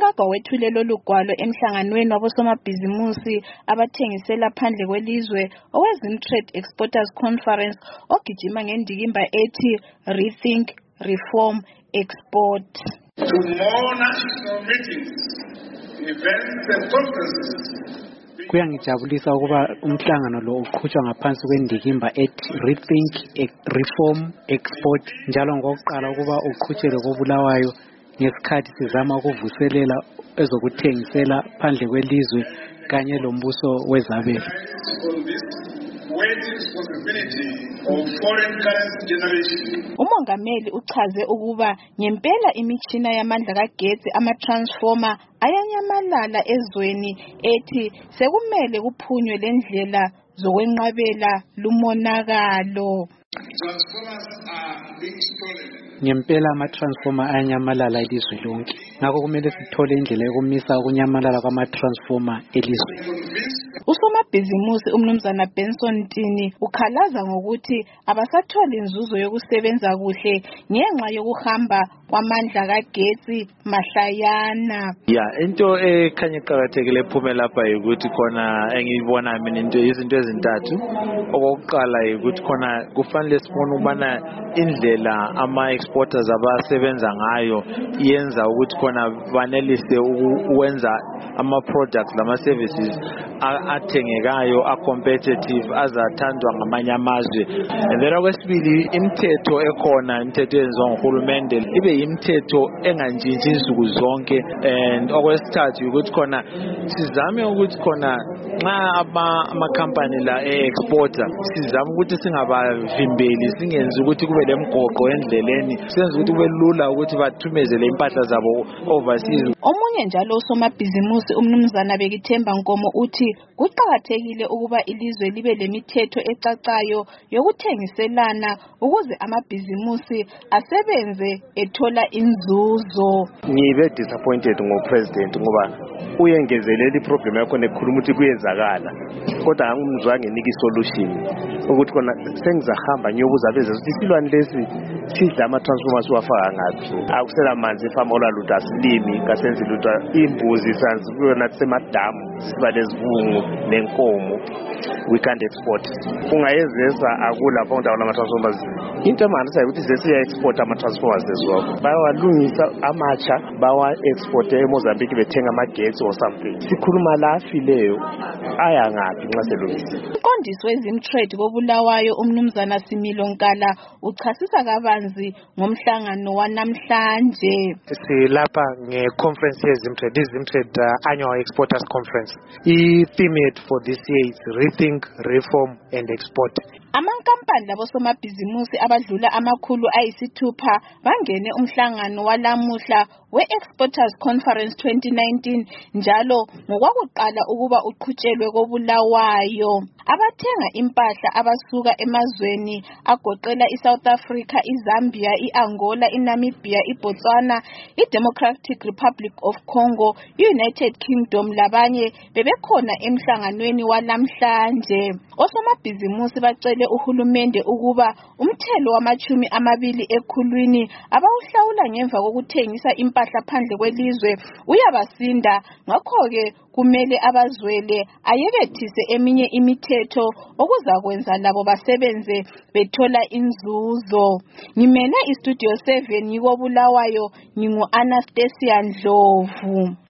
uMnangagwa wethule lolugwalo emhlanganweni wabosomabhizimusi abathengisela phandle kwelizwe oweZimtrade Exporters Conference ogijima ngendikimba ethi Rethink, Reform, Export. To more national meetings, events and conferences. Kuyangijabulisa ukuba umhlangano lo uqhutshwa ngaphansi kwendikimba ethi Rethink, Reform, Export njalo ngokuqala ukuba uqhutshelwe koBulawayo ngesikhathi sizama ukuvuselela ezokuthengisela phandle kwelizwe kanye lombuso wezabelo. Umongameli uchaze ukuba ngempela imitshina yamandla kagesi ama-transformer ayanyamalala ezweni ethi sekumele kuphunywe lendlela zokwenqabela lumonakalo. Ngempela ama-transformer ayanyamalala elizwe lonke. Ngakho kumele sithole indlela yokumisa ukunyamalala kwama-transformer elizweni. Usomabhizimusi umnumzana Benson Ntini ukhalaza ngokuthi abasatholi inzuzo yokusebenza kuhle ngenxa yokuhamba kwamandla kagesi mahlayana. Into ekhanya iqhakathekile ephume lapha ukuthi khona engiyibona mina izinto ezintathu. Okokuqala ukuthi khona kufanele sibone ubana indlela ama-exporters abasebenza ngayo yenza ukuthi khona banelise ukwenza ama-products lama-services athengekayo, a-competitive, azathandwa ngamanye amazwe. And then okwesibili imithetho ekhona, imithetho eyenziwa nguhulumende ibe imithetho engantshintshi insuku zonke. And okwesithathu ukuthi khona sizame ukuthi khona nxa ama-company la e-exporter sizame ukuthi singabavimbeli, singenzi ukuthi kube lemgoqo endleleni, senze ukuthi kube lula ukuthi bathumezele impahla zabo overseas. Omunye njalo usomabhizimusi umnumzana Bekithemba Nkomo uthi kuqhakathekile ukuba ilizwe libe lemithetho ecacayo yokuthengiselana ukuze amabhizimusi asebenze ethola inzuzo. Ngibe disappointed ngopresident ngoba uyengezelela iproblem yakho nekhuluma ukuthi kuyenzakala kodwa angumzwange niki solution ukuthi khona sengizahamba ngiyobuza abeze ukuthi isilwane lesi sidla ama-transformers wafaka ngaphi, akusela manzi ifama olalutho asilimi kasenzi lutho, imbuzi sanzi kuyona semadamu siba lezivungu nenkomo, we can't export. Ungayezesa akula fonda ama-transformers. Into emanisa ukuthi sesiya-export ama-transformers eziwakho bayawalungisa amatsha bawa-exporte eMozambique bethenga amagetsi or something. Sikhuluma la afileyo aya ngaphi nxa selungisiwe. Umqondisi weZimtrade koBulawayo umnumzana Similo Nkala uchasisa kabanzi ngomhlangano wanamhlanje. Silapha ngeconference yeZimtrade, iZimtrade Annual Exporters Conference. I-theme for this year is Rethink, Reform and Export. Amankampani labosomabhizimusi abadlula 600 bangene umhlangano walamuhla we-Exporters Conference 2019 njalo ngokwakuqala ukuba uqhutshelwe koBulawayo. Abathenga impahla abasuka emazweni agoqela iSouth Africa, iZambia, iAngola, iNamibia, iBotswana, iDemocratic Republic of Congo, iUnited Kingdom labanye bebekhona emhlanganweni walamhlanje. Osomabhizimusi bacele uhulumende ukuba umthelo wama-20 ekhulwini abawuhlawula ngemva kokuthengisa impahla phandle kwelizwe uyabasinda. Ngakho-ke kumele abazwele ayekethise eminye imithetho okuzakwenza labo basebenze bethola inzuzo. Ngimene iStudio 7 ngikoBulawayo, ngingu-Anastasia Ndlovu.